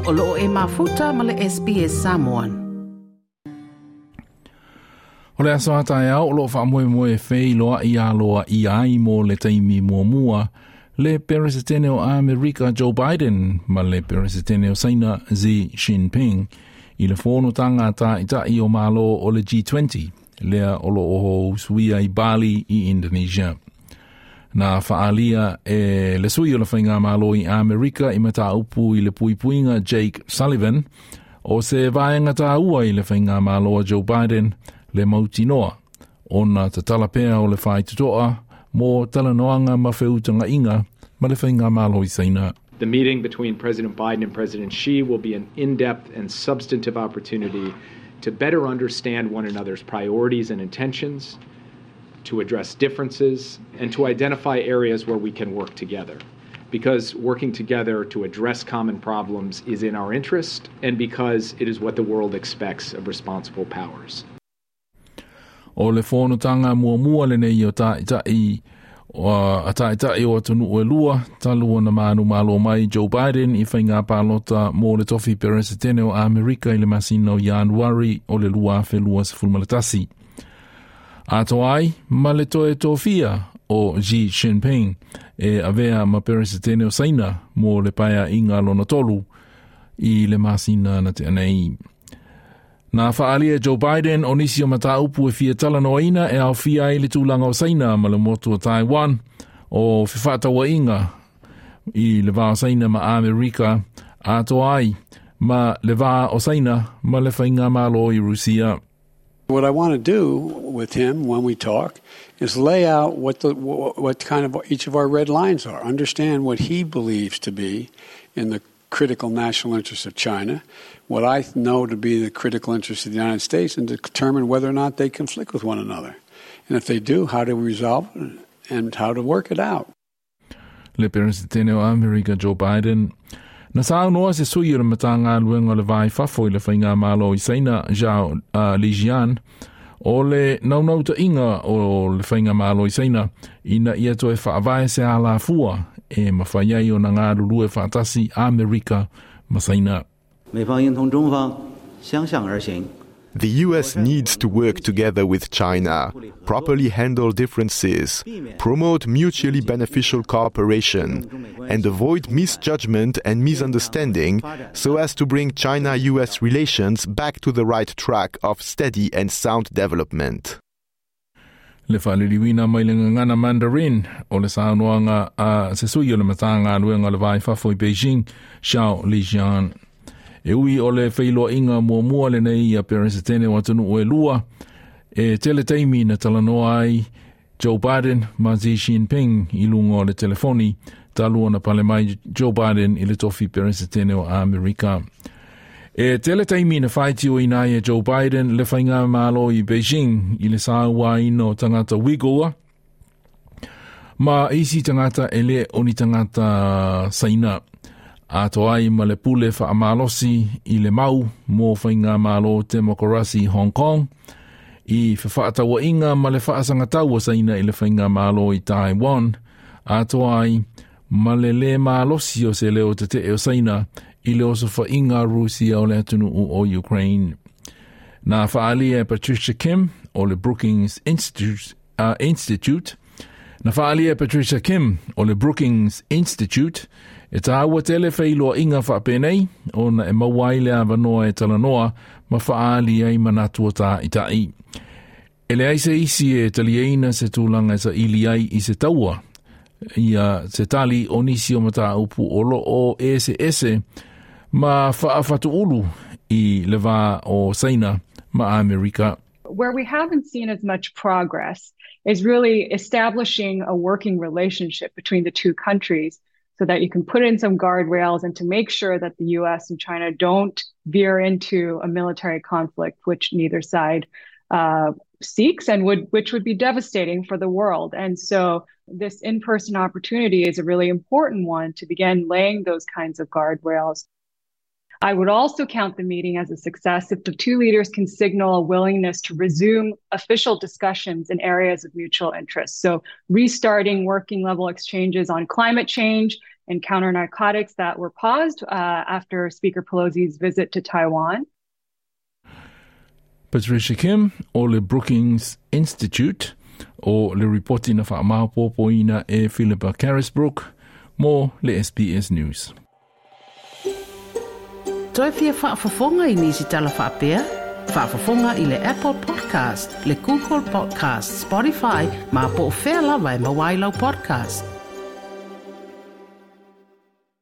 O loo e mafuta ma le SBS Samoan. O le aso hata e au, o loo wha moe whei loa i aloa i ai mo le taimi mua le peresetene o Amerika Joe Biden ma le peresetene o China Xi Jinping i le whono tanga ta i o malo o le G20 lea o lo o suia i Bali i Indonesia. Na whaalia e le sui o le whainga malo i Amerika i mata upu i le puipuinga Jake Sullivan o se vaenga ta ua i le whainga malo a Joe Biden le mauti noa. Ona ta talapea o le whai tutoa mo talanoanga mawheutanga inga ma le whainga malo i China. The meeting between President Biden and President Xi will be an in-depth and substantive opportunity to better understand one another's priorities and intentions, to address differences, and to identify areas where we can work together. Because working together to address common problems is in our interest, and because it is what the world expects of responsible powers. O le whonotanga mua le nei o tai o atunu o lua, talua na manu malo mai Joe Biden i whainga pālota mō le tofi peresetene o Amerika i le masino Januari o le lua whelua se fulmalatasi. Ato ai, ma le toe tofia o Xi Jinping e avea ma peresetene o China mō le paia inga lona tolu i le masina na te anei. Na whaalia Joe Biden o nisi o mata upu e fia talanoaina e au fia i le tūlanga o China ma le motu o Taiwan o whiwhatawa inga i le vā o China ma Amerika ato ai ma le vā o China ma le whainga malo i Rusia. What I want to do with him when we talk is lay out what kind of each of our red lines are, understand what he believes to be in the critical national interests of China, what I know to be the critical interests of the United States, and to determine whether or not they conflict with one another. And if they do, how do we resolve it and how to work it out. Le peresetene o Amerika Joe Biden. Na sa noa se sui o matanga luenga le vai fafo i le whainga malo i China Zhao Lijian o le naunauta inga o le whainga malo i China ina ia toe whaavai se ala fua e mawhaiai o na ngā ruru e whaatasi Amerika ma China. The U.S. needs to work together with China, properly handle differences, promote mutually beneficial cooperation, and avoid misjudgment and misunderstanding so as to bring China-U.S. relations back to the right track of steady and sound development. Le whaliriwina mai le ngana Mandarin o le saunoanga a se sui o le matanga luenga le vai fafo i Beijing, Zhao Lijian. E ui o le whailoa inga mua le nei a peresetene o atunu o e lua, e tele teimi na talanoa ai Joe Biden ma Xi Jinping i lunga o le telefoni, talua na pale mai Joe Biden i le tofi peresetene o Amerika. E tele teimi na whaiti o inai e Joe Biden le whainga malo i Beijing i le sāua ino tangata Uyghur, ma isi tangata ele o ni tangata China. Ato ai ma le pule whaamalosi i le mau mō whainga malo Demokrasi Hong Kong i whawhaatawa inga ma le whaasangataua China i le whainga malo i Taiwan. Ato ai ma le malosi o se leo te te o China i le oso whainga Rusia o le atunu o Ukraine. Nā whaalia Patricia Kim o le Brookings Institute. Na whaalia Patricia Kim o le Brookings Institute e tāua tele whailoa inga whapenei, o na e mawai lea wanoa e talanoa, ma whaali ai manatua tā i tai. E le aise isi e talieina se tūlanga sa ili ai i se taua, ia se tali o nisi o mata upu o lo o ese, ma whaafatu ulu i le wā o China ma Amerika. Where we haven't seen as much progress is really establishing a working relationship between the two countries, so that you can put in some guardrails and to make sure that the U.S. and China don't veer into a military conflict, which neither side seeks and which would be devastating for the world. And so this in-person opportunity is a really important one to begin laying those kinds of guardrails. I would also count the meeting as a success if the two leaders can signal a willingness to resume official discussions in areas of mutual interest. So restarting working level exchanges on climate change and counter narcotics that were paused after Speaker Pelosi's visit to Taiwan. Patricia Kim o le Brookings Institute o le reporti na whaamaupopoina e Philippa Carisbrook mo le SBS News. Toi fia whaafafonga I nisi tala whaapea? Whaafafonga I le Apple Podcast, le Google Podcast, Spotify, ma po o whea lawa e mawailau podcast.